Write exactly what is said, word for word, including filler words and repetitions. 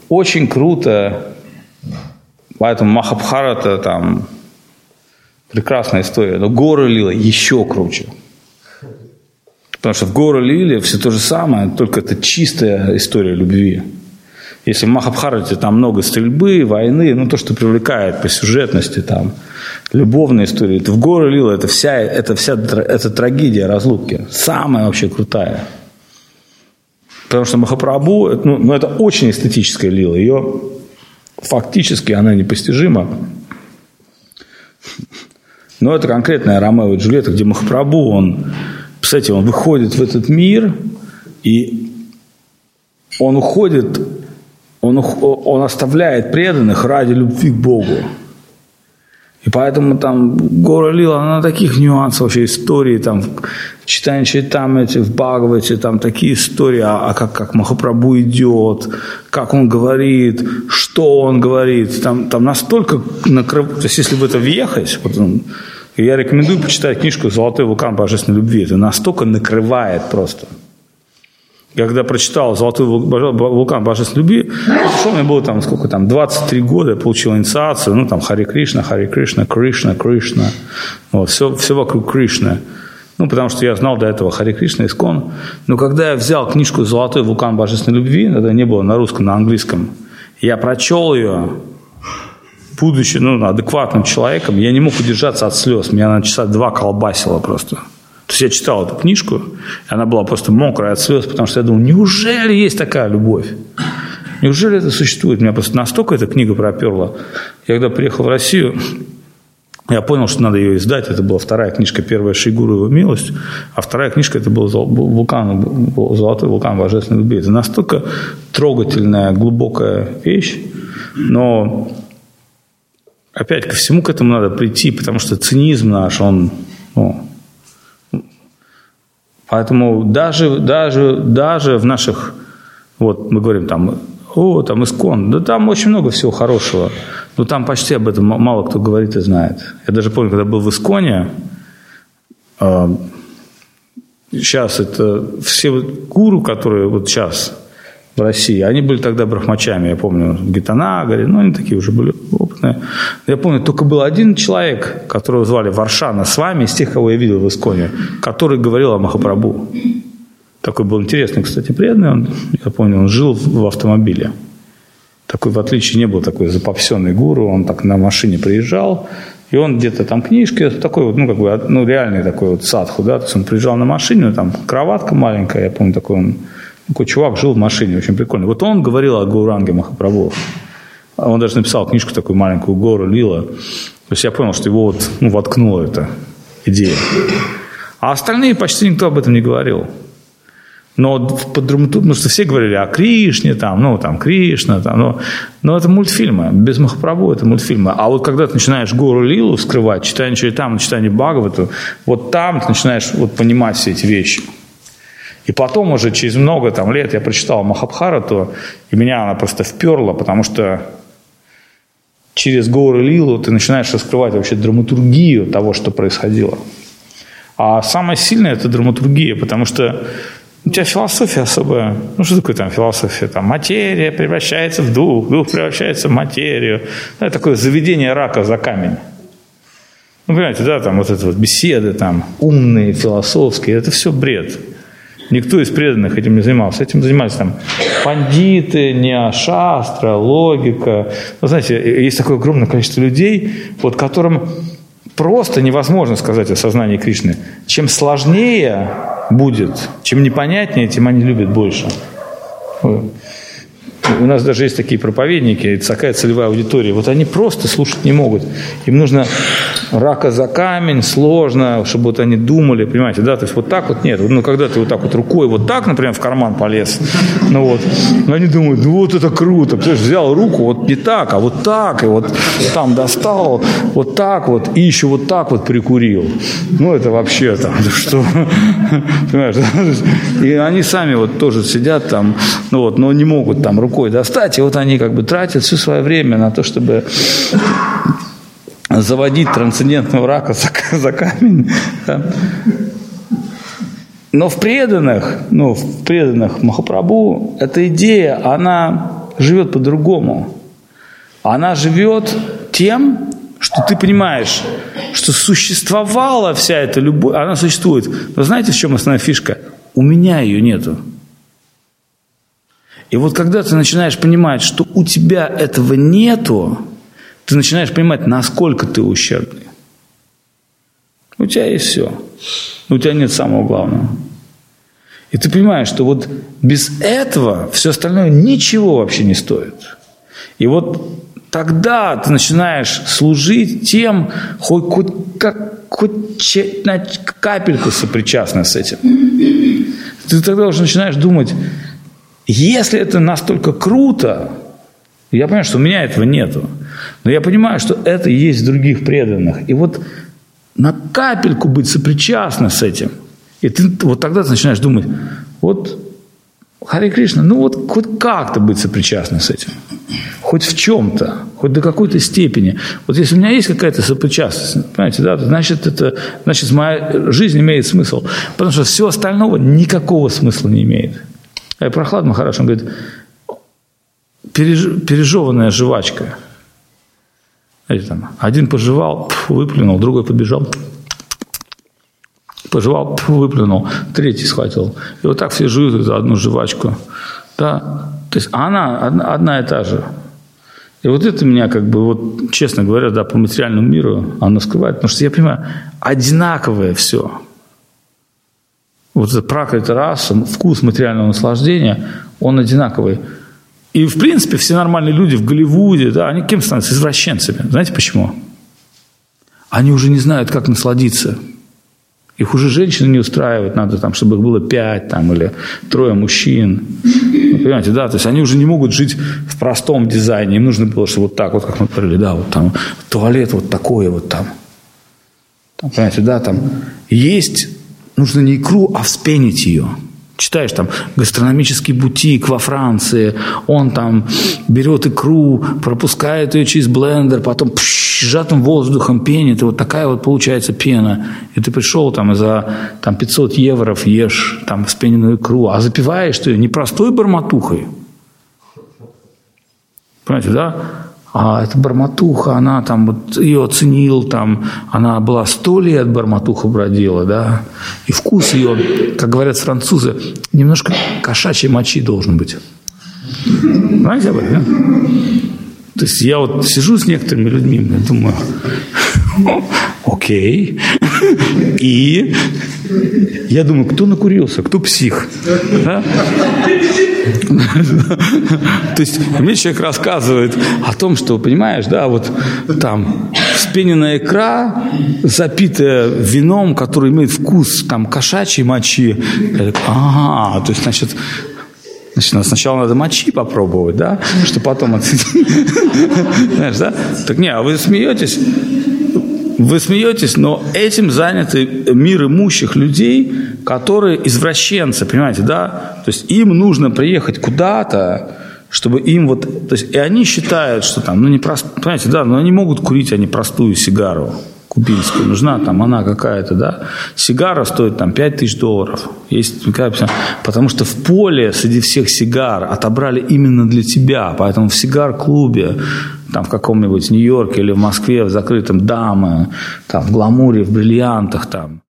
очень круто, поэтому Махабхарата там прекрасная история, но Гора Лила еще круче. Потому что в Гора Лиле все то же самое, только это чистая история любви. Если в Махабхарате там много стрельбы, войны, ну то, что привлекает по сюжетности, там, любовные истории, то в Гора Лила это вся, это вся это трагедия разлуки. Самая вообще крутая. Потому что Махапрабху, ну, ну это очень эстетическая лила. Ее фактически она непостижима. Но это конкретная Ромео и Джульетта, где Махапрабху, он, кстати, он выходит в этот мир, и он уходит, он, он оставляет преданных ради любви к Богу. И поэтому там Гора Лила, она таких нюансов вообще истории, там, в читании Чайтамрити, в Бхагавате, там такие истории, а, а как, как Махапрабху идет, как он говорит, что он говорит, там, там настолько накрыв... То есть, если в это въехать, вот он, я рекомендую почитать книжку «Золотой вулкан божественной любви», это настолько накрывает просто. Я когда прочитал «Золотой вулкан божественной любви», пришел, мне было там, сколько там, двадцать три года, я получил инициацию, ну, там, Харе Кришна, Харе Кришна, Кришна, Кришна, вот, все, все вокруг Кришны. Ну, потому что я знал до этого Харе Кришна, Искон. Но когда я взял книжку «Золотой вулкан божественной любви», тогда не было на русском, на английском, я прочел ее, будучи, ну, адекватным человеком, я не мог удержаться от слез, меня на часа два колбасило просто. То есть я читал эту книжку, и она была просто мокрая от слез, потому что я думал, неужели есть такая любовь? Неужели это существует? Меня просто настолько эта книга проперла. Я когда приехал в Россию, я понял, что надо ее издать. Это была вторая книжка, первая «Шри Гуру Его милость», а вторая книжка это был вулкан, «Золотой вулкан божественной любви». Это настолько трогательная, глубокая вещь, но опять ко всему к этому надо прийти, потому что цинизм наш, он... Ну, поэтому даже, даже, даже в наших, вот мы говорим там, о, там Искон, да там очень много всего хорошего, но там почти об этом мало кто говорит и знает. Я даже помню, когда был в Исконе, э, сейчас это все гуру, которые вот сейчас в России, они были тогда брахмачами, я помню, в Гитанагаре, ну, они такие уже были опытные. Я помню, только был один человек, которого звали Варшана с вами, из тех, кого я видел в Исконе, который говорил о Махапрабху. Такой был интересный, кстати, преданный, он, я помню, он жил в автомобиле. Такой, в отличие, не был такой запопсенный гуру, он так на машине приезжал, и он где-то там книжки, такой вот, ну, как бы, ну, реальный такой вот садху, да, то есть он приезжал на машине, там кроватка маленькая, я помню, такой он, такой чувак жил в машине, очень прикольный. Вот он говорил о Гауранге Махапрабху. Он даже написал книжку такую маленькую, Гора Лила. То есть я понял, что его вот, ну, воткнула эта идея. А остальные почти никто об этом не говорил. Но по драматургии, потому что все говорили о Кришне, там, ну, там, Кришна, там, но, но это мультфильмы. Без Махапрабху это мультфильмы. А вот когда ты начинаешь Гору Лилу вскрывать, читая Чайтамриту, читая Бхагавату, вот там ты начинаешь вот понимать все эти вещи. И потом уже через много там, лет я прочитал Махабхарату, и меня она просто вперла, потому что через Гору Лилу ты начинаешь раскрывать вообще драматургию того, что происходило. А самое сильное – это драматургия, потому что у тебя философия особая. Ну, что такое там философия? Там материя превращается в дух, дух превращается в материю. Это такое заведение рака за камень. Ну, понимаете, да, там вот это вот беседы, там, умные, философские, это все бред. Никто из преданных этим не занимался. Этим занимались там пандиты, неошастра, логика. Вы знаете, есть такое огромное количество людей, вот которым просто невозможно сказать о сознании Кришны. Чем сложнее будет, чем непонятнее, тем они любят больше. У нас даже есть такие проповедники, это такая целевая аудитория. Вот они просто слушать не могут. Им нужно рака за камень, сложно, чтобы вот они думали, понимаете, да, то есть вот так вот нет. Ну, когда ты вот так вот рукой вот так, например, в карман полез, ну вот, они думают, ну вот это круто, потому что взял руку вот не так, а вот так, и вот там достал, вот так вот, и еще вот так вот прикурил. Ну, это вообще там, что, понимаешь, и они сами вот тоже сидят там, ну вот, но не могут там рукой достать, и вот они как бы тратят все свое время на то, чтобы заводить трансцендентного рака за, за камень. Да. Но в преданных, ну, в преданных Махапрабху эта идея, она живет по-другому. Она живет тем, что ты понимаешь, что существовала вся эта любовь, она существует. Но знаете, в чем основная фишка? У меня ее нету. И вот когда ты начинаешь понимать, что у тебя этого нету, ты начинаешь понимать, насколько ты ущербный. У тебя есть все. У тебя нет самого главного. И ты понимаешь, что вот без этого все остальное ничего вообще не стоит. И вот тогда ты начинаешь служить тем, хоть, хоть, как, хоть на капельку сопричастный с этим. Ты тогда уже начинаешь думать, если это настолько круто, я понимаю, что у меня этого нету, но я понимаю, что это есть в других преданных. И вот на капельку быть сопричастным с этим. И ты вот тогда ты начинаешь думать, вот Харе Кришна, ну вот хоть как-то быть сопричастным с этим. Хоть в чем-то, хоть до какой-то степени. Вот если у меня есть какая-то сопричастность, понимаете, да, значит, это, значит, моя жизнь имеет смысл. Потому что все остального никакого смысла не имеет. А Прохлад Махарадж, он говорит, переж, пережеванная жвачка. Знаете, там, один пожевал, выплюнул, другой побежал, пожевал, выплюнул, третий схватил. И вот так все жуют эту одну жвачку. Да? То есть она одна, одна и та же. И вот это меня, как бы, вот, честно говоря, да, по материальному миру оно скрывает. Потому что я понимаю, одинаковое все. Вот это пракрита раса, вкус материального наслаждения, он одинаковый. И, в принципе, все нормальные люди в Голливуде, да, они кем становятся? Извращенцами. Знаете почему? Они уже не знают, как насладиться. Их уже женщины не устраивают, надо, там, чтобы их было пять там, или трое мужчин. Вы понимаете, да, то есть они уже не могут жить в простом дизайне. Им нужно было, что вот так, вот как мы говорили, да, вот там туалет вот такой вот там. там понимаете, да, там есть, нужно не икру, а вспенить ее. Читаешь там гастрономический бутик во Франции, он там берет икру, пропускает ее через блендер, потом пш, сжатым воздухом пенит, и вот такая вот получается пена. И ты пришел там и за там, пятьсот евро ешь там вспененную икру, а запиваешь ты ее не простой бормотухой. Понимаете, да? А эта бормотуха, она там, вот, ее оценил, там, она была сто лет бормотуха бродила, да, и вкус ее, как говорят французы, немножко кошачьей мочи должен быть. Знаете об этом, да? То есть я вот сижу с некоторыми людьми, и думаю, окей, и я думаю, кто накурился, кто псих, да? То есть мне человек рассказывает о том, что, понимаешь, да, вот там вспененная икра, запитая вином, который имеет вкус там кошачьей мочи. Я такой, ага, то есть, значит, значит, сначала надо мочи попробовать, да, что потом оценить. Знаешь, да? Так не, а вы смеетесь? Вы смеетесь, но этим заняты мир имущих людей, которые извращенцы, понимаете, да? То есть им нужно приехать куда-то, чтобы им вот... То есть и они считают, что там, ну не просто... Понимаете, да, но они могут курить, а не простую сигару кубинскую. Нужна там она какая-то, да? Сигара стоит там пять тысяч долларов. Есть, потому что в поле среди всех сигар отобрали именно для тебя. Поэтому в сигар-клубе там в каком-нибудь Нью-Йорке или в Москве в закрытом дамы, там в гламуре, в бриллиантах там.